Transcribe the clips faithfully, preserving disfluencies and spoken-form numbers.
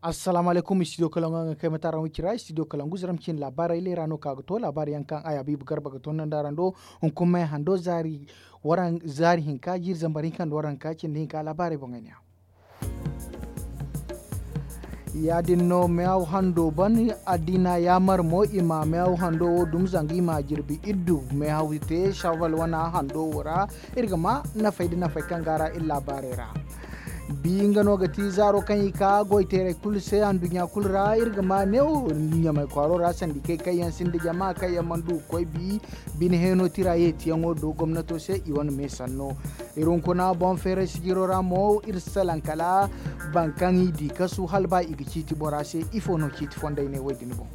Assalamu alaikum studio Kalangu kai mataran wikira studio Kalangu zaramcin labarai le rano kaga to labari yankan aya bibu garba ga tonan darando hun kuma hando zari waran zari hinka jir zambarin kan waran kacin hinka labarai bonganya ya dinno meaw hando ban adina yamar mo ima meaw hando dum zangi ma jirbi iddu meaw te shawal wana hando wora irgama na faydi na faykan gara illa barera binga no gati zaro kan ika goitere kul se andunya kulra irgama new nyama kwaro rasan di kai kayan sindi jama kayan mandu koy bi bin heno tiraye tiyango do gomnato se iwan mesanno irun kuna bon fere sigiro ramo irsalan kala bankan di kasu halba igiti borase ifono kiti fonday ne wedini bon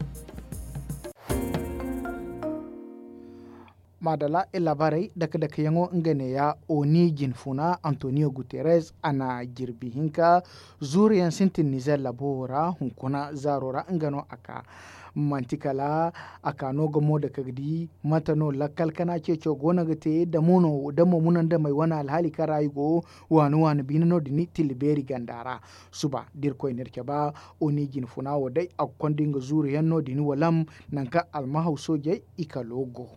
madala elabarai daga daga yango ngane ya oni jinfuna Antonio Guterres ana jirbi hinka zuriyan sintin nizel labora hunkuna zarora ngano aka mantikala aka no gomo da kagdi matano lakal kana ceco gona gate da mono da munan da mai wana alhali karaygo wanu wanu binano dini tilberi gandara suba dirko inerke ba oni jinfuna wadai akondinga zuriyan no dini walam nanka almahau soje ikalogo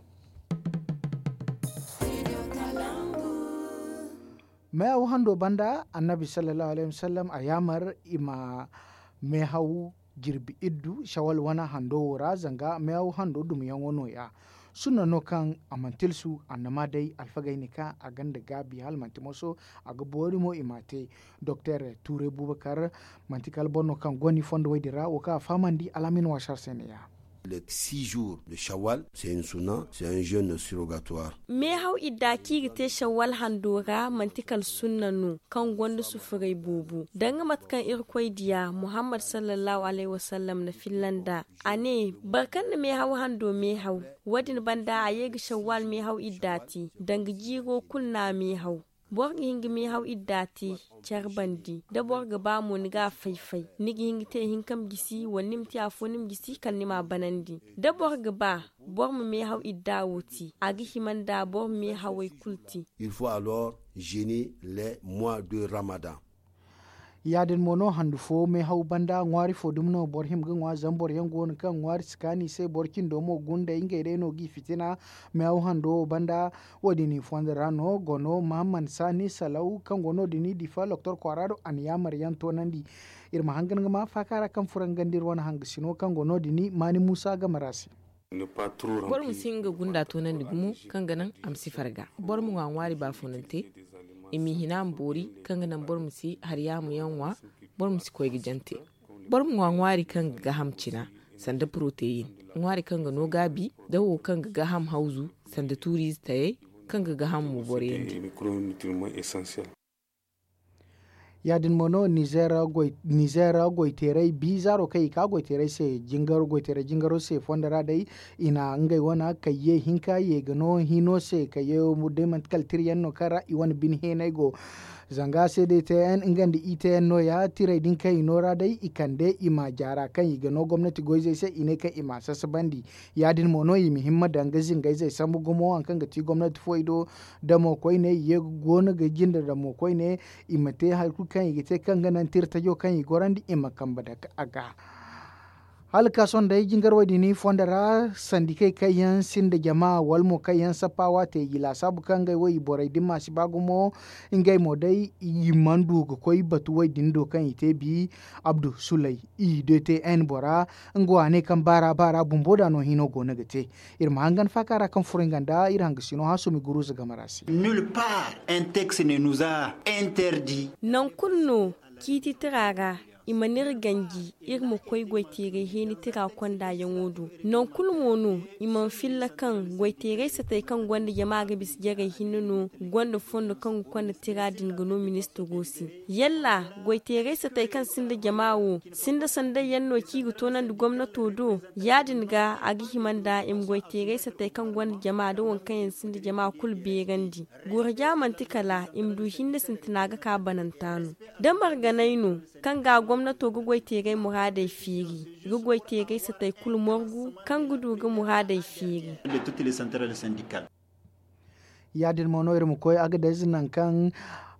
mai hau hando banda annabi sallallahu alaihi wasallam a yamar ima mai hau jirbi iddu shawal wana hando wora zanga mai hau hando dum yangono ya suna no kan amantilsu annama dai alfagai ka a ganda gabi hal mantimoso a gabori mo imate dr ture bubakar mantikal bonno kan goni fondo wedira waka famandi alamin washar seneya. Les six jours de Shawwal, c'est une sunna, c'est un jeûne surrogatoire. Me hau idda kigite Shawwal handora mantikal sunna nu kan gwanda su furai bubu. Danga matkan irkwai diya Muhammad sallallahu alaihi wasallam na Finlanda. Ane barkan da me hau hando me hau. Wadin banda a yega Shawwal me hau iddati. Danga jiro kunna me hau. Borgi hingi mi hau iddati charbandi da borga ba mu niga faifai nigi hingi te hinkam gisi wanim ti afo nim gisi kan nima banandi da borga ba bor mu mi hau idda wuti agi himanda bor mi hawai kulti. Il faut alors jeûner les mois de Ramadan. Yadin mono handu fo me hau banda ngwari fo dumno bor him ga ngwa zambor yango on kan ngwari skani se borkin do mo gunda inga ide no gi fitina me hau hando banda wodini fonderano gono Muhammad Sani Salau kan gono dini difa Dr Kwarado an yamar yanto nandi irma hangan ma fakara kan furan gandir wana hangisino kan gono dini Mani Musa ga marasi. Bor mu singa gunda to nan digumu kan ganan amsi farga bor mu ngwari ba fonante imi hinam bori kanga nan bor musi har ya mu yanwa bor musi koy gijante bor mu ngwari kanga ga hamcina sanda protein ngwari kanga no gabi da wo kanga ga ham hauzu sanda tourist taye kanga ga ham mu bore yandi yadin mono nizera goy nizera goy terei bizaro kai ka goy terei se jingaro goy terei jingaro se fondara dai ina ngai wana kaye hinka ye gano hino se kaye mu de man kal tiriyanno kara iwan bin henaigo zanga se de ten ngandi ite no ya tire din kai nora dai ikande ima jara kan igano gwamnati goy se ine kai ima sasabandi yadin mono yi muhimma dangazin gai zai samu gomo an kan gati gwamnati foido da mo koy ne ye gona ga jinda da mo koy ne imate har kan yigite kan ganan tirta yo kan yigorandi ima kamba da aga halka son da yijin garwadi ni fondara sandike kayan sin da jama'a walmo kayan sapawa te gila sabu kan gai wai borai din masu bagumo ingai modai yimandu ga koi batu wai dindo kan ite bi Abdu Sulai i D T N bora ngwa ne kan bara bara bumboda no hino go nagate irma hangan fakara kan furinganda iranga sino hasu mi guru zaga marasi. Nulle part un texte ne nous a interdit. Non kunno kiti tiraga imanir gangi irmo koy goitere heni tira kwanda yanwodu non kulmono iman filla kan goitere satay kan gwanda jama'a bis jere hinno gwanda fondo kan kwanda tira din gono minister gosi yalla goitere satay kan sinda jama'o sinda sanda yanno kigu tonan du gwamnato do yadin ga agi himanda im goitere satay kan gwanda jama'a do won kan sinda jama'a kul berandi gurja mantikala im du hinda sintinaga ka banantano damar ganaino kan ga gwamnato gugwai tegai muradai firi gugwai tegai sa tai kul morgu kan gudu ga muradai firi de toutes les centrales syndicales yadin mono irmu koy aga nan kan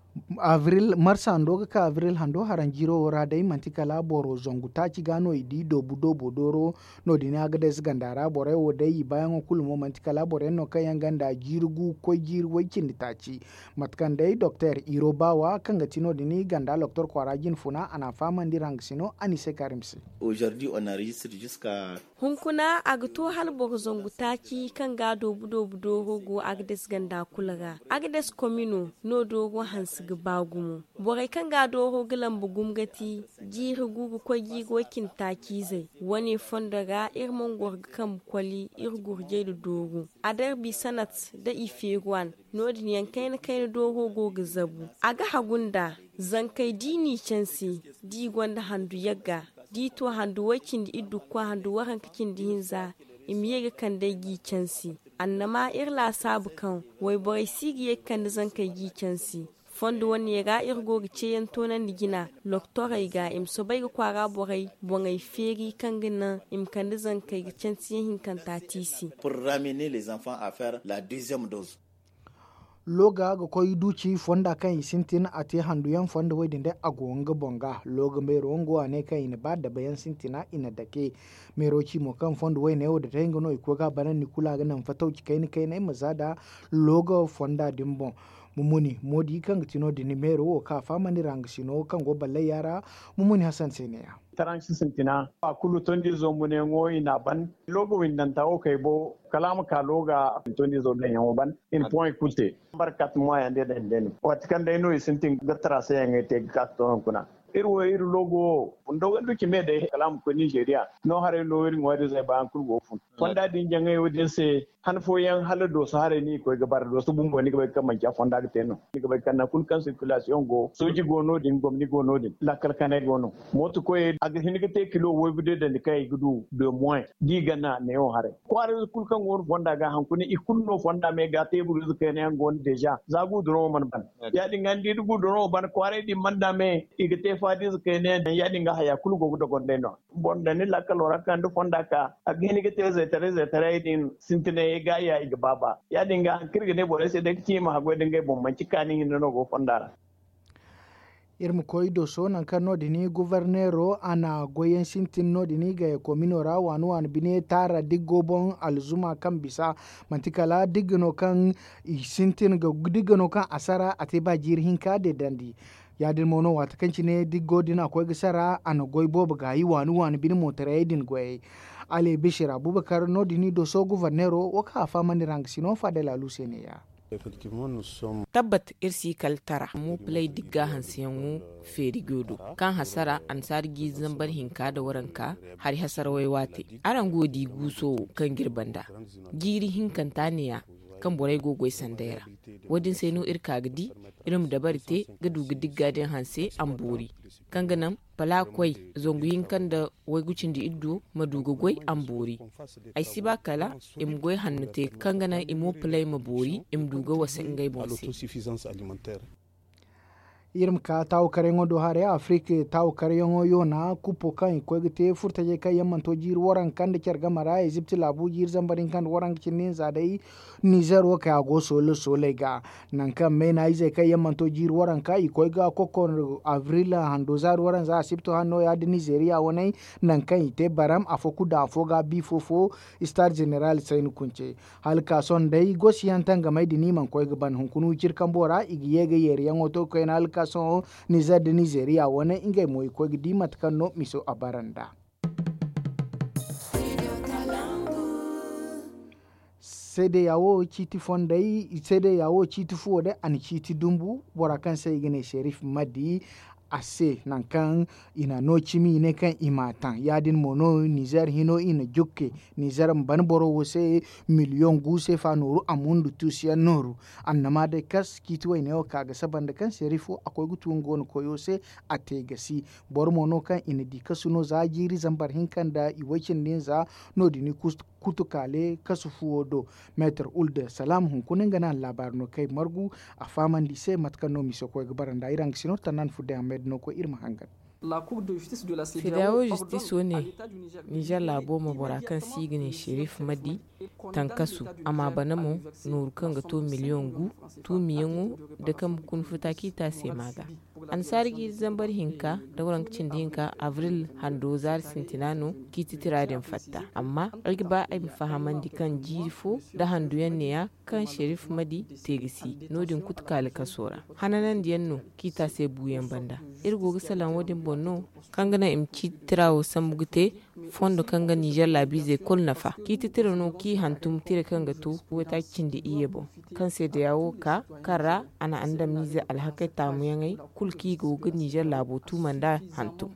avril marsa ando ka avril hando haranjiro wora dai mantikala boro zongu taci gano idi dobu dobu doro no dina agades gandara bore wo dai bayan kulmo mantikala bore no kayan ganda jirgu ko jirwai kin taci matkan dai doctor Irobawa kanga tino dini ganda doctor Kwarajin funa ana faman dirang sino anise karimsi aujourd'hui on enregistre jusqu'à hunkuna agto hal boro zongu taci kanga dobu dobu doro go agades ganda kulaga agades komino no dogo hans bagumu bore kan ga doho gilan bugum gati jiri gugu ko gigo kin taki zai wani fondaga irmon gorga kan kwali irgurje da dogo adar bi sanat da ifegwan nodin yankai na kai doho goga zabu aga hagunda zankai dini chansi di gwanda handu yagga di to handu wakin di iddu kwa handu waran kakin di hinza imiyega kan dai gi chansi annama irla sabu kan wai bore sigi kan zankai gi chansi fondo wani ya ga irgo gice yan tonan digina loktora ga im so bai ga kwara borai bongai feri kan gina im kan dizan kai gicen siyin kan tatisi pour ramener les enfants à faire la deuxième dose loga ga koy duci fonda kan isintin ate handu yan fonda wai dinde agonga bonga loga mai rongo ne kan ina ba da bayan sintina ina dake mai roci mo kan fonda wai ne o da tayin no iko ga banan ni kula ga nan fatauci kai ni kai ne mazada loga fonda dimbon mumuni modi kan tino di nimero o ka fama ni rang sino kan go balle yara mumuni Hassan Seneya taranci sintina a kulu tondi zo mune ngoyi na ban logo windan ta o kai bo kalama ka loga tondi zo den yawo ban in point kulte barkat mo ya de den den wat kan dai no sintin gatra sai ngete ka to kuna irwo ir logo ndo gandu ki me de kalam ko Nigeria no hare no ir ngwade zai ba an kurgo fun fonda din jangai wodin se han fo yan halado so hare ni ko gabar do so bumbo ni ga kan manja fonda ga teno ni ga kan na kun kan circulation go soji go no din gomni go no din la kal kanai go no motu ko aga hin ga te kilo wo bude da ni kai gudu de moins di gana ne o hare kwar kul kan wor fonda ga han kuni ikun no fonda me ga te buru ke ne ngon deja zagu dro man ban ya din ngandi du dro ban kware di manda me igate fadi ke ne ya din ga haya kul go gudo gonde no bonda ni la kal ora kan du fonda ka aga hin ga te ze tare ze tare din sintine ga ya iga baba ya dinga kirga ne bore sai da kima hago dinga bomman cikani hin no go fondara irmu koido so nan kan no dini governero ana goyen sintin no dini ga komino ra wanu an bine tara diggo bon alzuma kan bisa mantikala digno kan sintin ga digno kan asara ate ba jirhin ka de dandi yadin mono wata kanci ne diggo dina akwai gisara ana goibo ga yi wanu wanu bin motare din goyi ale bishir abubakar no dini do so governero waka fama ni rang sino fadela lusene ya tabbat irsi kaltara mu play digga hansiyan mu feri godo kan hasara an sargi zambar hinka da waranka har hasar waiwate aran godi guso kan girbanda giri hinkan taniya kan borai gogoi sandaira wadin sai no irka gidi irim da barte gadu gidigga den hanse an bori kan ganan bala kwai zonguyin kan da wai gucin da iddo madugogoi an bori ai si ba kala im goi hannute kan ganan imo play ma bori im duga wasa ingai bonse irim ka taw karengo do hare afrique taw karengo yo na kupo kan ko gite furta je kay yamman to jir waran kan de kerga mara egypt labu jir zambarin kan waran kinin zadai niger wo ka go solo sole ga nan kan me na ize kay yamman to jir waran kai ko ga kokon avril hando zar waran za sipto hanno ya de nigeria wonai nan kan ite baram afoku da afoga bi fofo star general sain kunce halka son dai gosiyan tanga mai dini man ko ga ban hunkunu jir kan bora igiye ga yer yango to ko na kaso Niger de Nigeria wane ingai moy ko gidi matkan no miso abaranda sede yawo chiti fondai sede yawo chiti fode an chiti dumbu bora kan sai gane Sherif Madi ase nan kan ina no chimi ne kan imatan yadin mono Niger hino ina jukke Niger ban boro wose million guse fa nuru amundu tusiya nuru annama de kas kitwe ne o kaga sabanda kan serifu akoy gutu ngon ko yose ategasi bor mono kan ina di kasuno zajiri zambar hinkan da iwacin ne za no dini kutukale kasufu odo meter ulde salam hun kunin gana labar no kai margu a faman di se matkan no miso ko gabaranda irang sino tanan fude amed no ko irma hangan fidawo justice wone niger labo mabora kan sigine sherif madi tankasu amma banamo nur kan ga to miliyon gu tu miyango da kan kun futa kita se maga an sargi zambar hinka da wurin cin hinka avril handozar sintinano kiti tiradin fatta amma algiba ai fahaman di kan jirfo da handuyan ne ya kan sherif madi tegisi nodin kutkal kasora hananan diyanno kita se buyen banda irgo gisalan wadin bonno kangana imci tirawo samugute fondo kanga niger labize kol nafa kiti tirano ki hantum tire kanga to wata cindi iyebo kan se da yawo ka kara ana anda mize alhakai tamu yangai kulki go ga niger labo tu manda hantum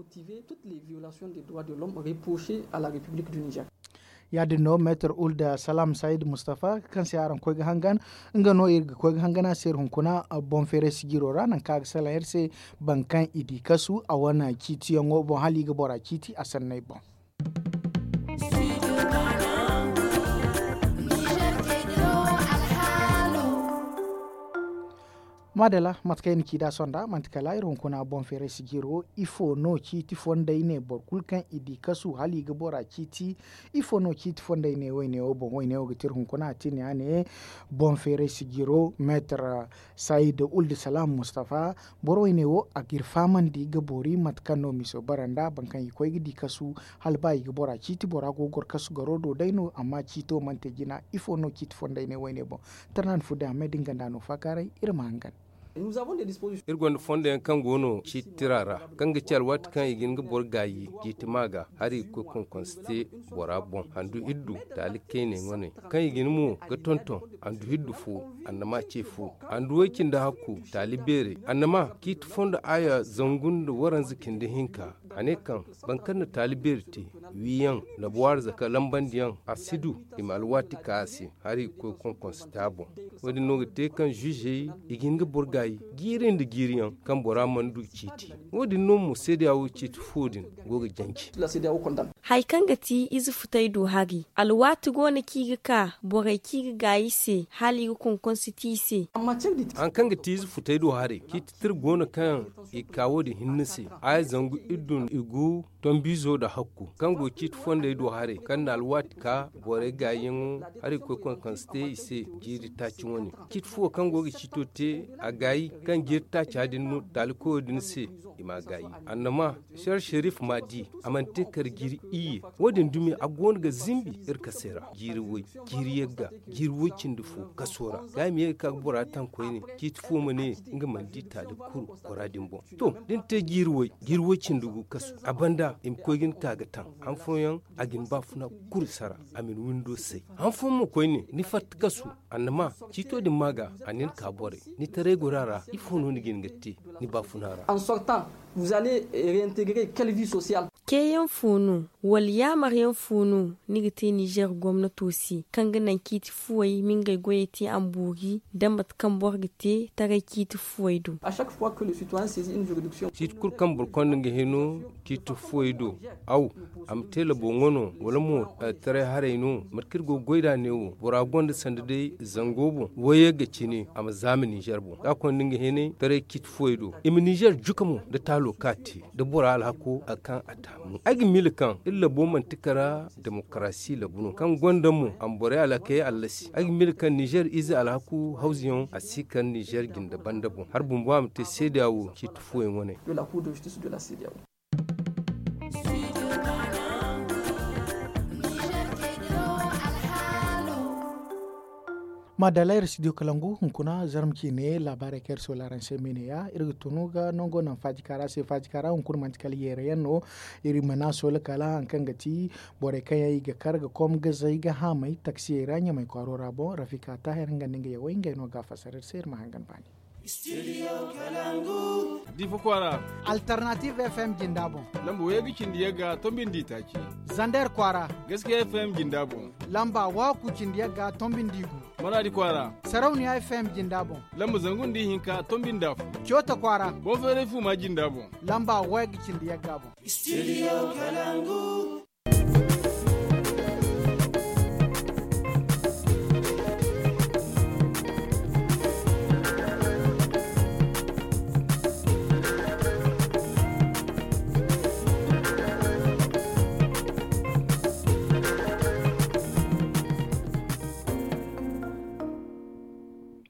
yadin no meter ulda salam said mustafa kan se aran koy hangan ngano irga koy hangana ser hunkuna bon fere sigiro ranan ka sala herse bankan idi kasu a wana kiti yango bon hali ga bora kiti asannai bon madala matkayin kida sonda mantikala iron kuna bon fere sigiro ifo no kiti fonda ine bor kulkan idi kasu hali ga bora kiti ifo no kiti fonda ine wayne o bon wayne o gitir hun kuna tini ane bon fere sigiro metra said uld salam mustafa bor wayne o agir faman di ga bori matkano miso baranda bankan yi koy gidi kasu halba yi ga bora kiti bora go gor kasu garodo daino amma kito mante gina ifo no kiti fonda ine wayne bon tanan fuda medin gandano fakare irma hangan Nous avons des dispositions. Irgon fonde en kangono ci tirara kanga cial wat kan igin ga borgayi gitimaga hari ko kon konste bora bon handu iddu dali kene ngone kan igin mu ga tonton andu hiddu fu annama ce fu andu wakin da hakku talibere annama kit fonda aya zangun da waran zikin da hinka ane kan bankan da taliberte wiyan na buwar zaka lambandiyan asidu imalwati kasi hari ko kon konste bon wadi no te kan juge igin ga borgayi girin da giriyan kan bora mandu citi wodi no mu sai da wuce fodin goga janki haikan gati izu futai do hagi alwatu gona kiga ka bora kiga gayi se hali kun constitution an kan gati izu futai do hare kiti tir gona kan i kawo da hinnise ay zangu idun igu don bizo da hakku kan go kiti fonda do hare kan na alwati ka bora gayin hari ko kon constitution ise jiri ta ci woni kiti fo kan goga citote a gayi kan girta cadin nu daliko din se ima gayi annama shar sharif madi amante kar giri iye wadin dumi agon ga zimbi irka sera giri wai giri yagga giri wucin dufu kasora ga mi ka bura tan koyni kit fu mane nga mandi ta da kuru koradin bon to din te giri wai giri wucin dugu kasu abanda im koygin kaga tan an foyan agin ba funa kuru sara amin windo sai an fo mu koyni ni fat kasu annama kito din maga anin ka bore ni tare gurara il faut nous ngati ni ba funara en sortant vous allez réintégrer quelle vie sociale keyan funu wal ya maryan funu nigite Niger gwamnati si kan ganan kiti fuwai min ga goyeti ambugi dan bat kan borgite tare kiti fuwai do à chaque fois que le citoyen saisit une juridiction sit kur kan bur kon ngi heno kiti fuwai do aw am tele bo ngono wala mo tare hare no markir go goyda ne wo bora gonde sande zangobo woye ga cini am zamani Niger bo ka kon ngi hene tare kiti fuwai do im Niger jukamo da talo kati da bora alhako akan atamu agi milikan illa boman tikara demokrasi labuno kan gondamu ambore alake allasi agi milikan Niger izi alhaku hausiyon asikan Niger ginda bandabo har bumbu am te sedawo ki tufuwe ngone de la cour de justice de la C D A O. madalair studio kalangu hunkuna zarmki ne labare ker so laran semene ya irgu tunuga nongo nan fajikara se fajikara hunkun mantikali yere yanno iri mana so la kala an kangati bore kaya ga karga kom ga zai ga ha mai taksi ranya mai kwaro rabo rafika ta hanga ninga ya winga no ga fasarar ser mahangan bani Studio Kalangu. Difu kwara. Alternative F M Jindabo. Lamba waya gikin diyaga tombin ditaki. Zander kwara. Gaskiya F M Jindabo. Lamba waku cindiyaga tombin digu. Maradi kwara. Sarauniya F M Jindabo. Lamba zangun di hinka tombin dafu. Kyota kwara. Bofere fu ma Jindabo. Lamba waya gikin diyaga bo. Studio Kalangu.